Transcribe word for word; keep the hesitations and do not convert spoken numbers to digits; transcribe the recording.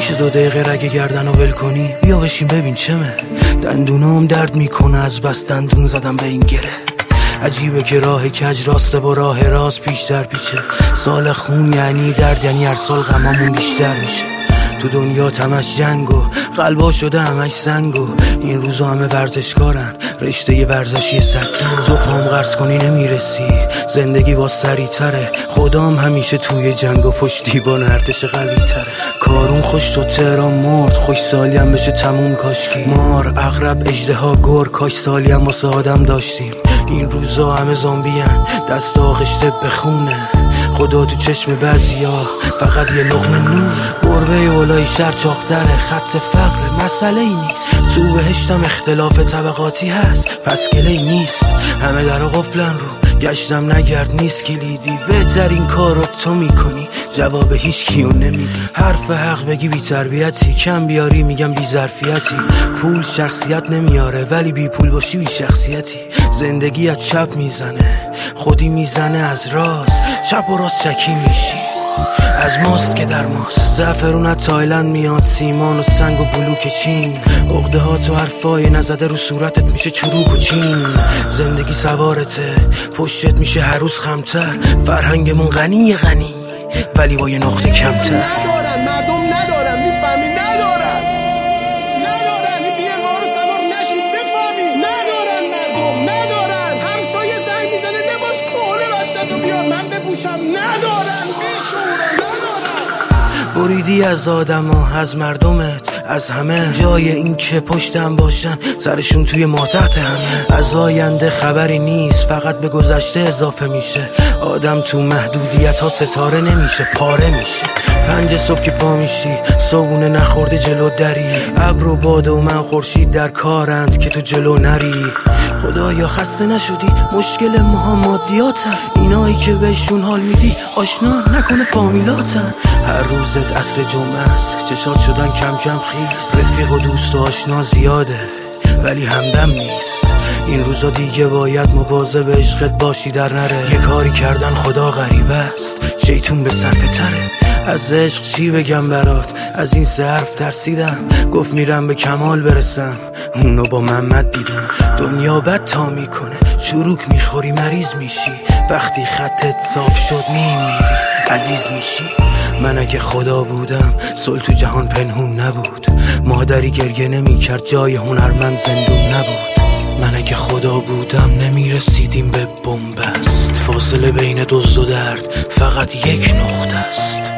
میشه دو دقیقه رگ گردن رو ول کنی؟ بیا بشین ببین چمه. دندونام درد میکنه از بس دندون زدم به این گره. عجیبه که راه کج راسته با راه راست پیش در پیچه. سال خون یعنی درد، یعنی هر سال غمامون بیشتر میشه. تو دنیا تمش جنگ و قلبا شده همش سنگ و این روزا همه ورزشکارن، رشته ی ورزشی سگ. تو پام قرص کنی نمیرسی، زندگی با سری تره. خدام همیشه توی جنگ و پشتیبان ارتش قوی تره. کارون خوش تو تهران مرد، خوش سالی هم بشه تموم کاشکی. مار، عقرب، اژدها، گر، کاش سالی هم واسه آدم داشتیم. این روزا همه زامبیان، دست آغشته بخونه. خدا تو چشم بعضیا فقط یه لقمه نون. گربه اولای شهر چاق‌تره، خط فقر مسئله ای نیست. تو بهشتم اختلاف طبقاتی هست، پس گله‌ای نیست. همه در قفلن رو گشتم نگرد نیست کلیدی. بهترین کار رو تو میکنی، جواب هیچ کیو نمیدی. حرف حق بگی بی تربیتی، کم بیاری میگم بی ظرفیتی. پول شخصیت نمیاره ولی بی پول باشی بی شخصیتی. زندگی از چپ میزنه، خودی میزنه از راست. چپ و راست چکی میشی، از ماست که در ماست. زعفرون از تایلند میاد، سیمان و سنگ و بلوک چین. عقده ها تو حرفای نزده رو صورتت میشه چروک و چین. زندگی سوارته، پشتت میشه هر روز خمتر. فرهنگمون غنی غنی ولی با یه نقطه کمتر. ندارن مردم، ندارن میفهمی، ندارن ندارن این بیمار رو سوار نشید بفهمی. ندارن مردم، ندارن. همسایه زنگ میزنه لباس کهنه بچه تو بیار من بپوشم. ندارن بیشورن، ندارن. بریدی از آدما، از مردمت، از همه. جای این که پشتم باشن سرشون توی ماتحت همه. از آینده خبری نیست، فقط به گذشته اضافه میشه. آدم تو محدودیت ها ستاره نمیشه، پاره میشه. پنج صبح که پا میشی، صبونه نخورده جلو دری. ابر و باد و من خورشید در کارند که تو جلو نری. خدایا خسته نشدی؟ مشکل ماها مادیاتن. اینایی که بهشون حال میدی آشنا نکنه فامیلاتن. هر روزت عصر جمعه است، چشات شدن کم کم خیس. رفیق و دوست و آشنا زیاده ولی همدم نیست. این روزا دیگه باید مواظب عشقت باشی در نره. یه کاری کردن خدا غریبه است، شیطون به صرفه تره. از عشق چی بگم برات، از این سه حرف ترسیدم. گفت میرم به کمال برسم، اونو با محمد دیدم. دنیا بد تا میکنه، چروک میخوری مریض میشی. وقتی خطت صاف شد میمیری، عزیز میشی. من اگه خدا بودم صلح تو جهان پنهون نبود. مادری گریه نمیکرد جای هنرمند زندون نبود. من اگه خدا بودم نمیرسیدیم به بنبست. فاصله بین دزد و درد فقط یک نقطه است.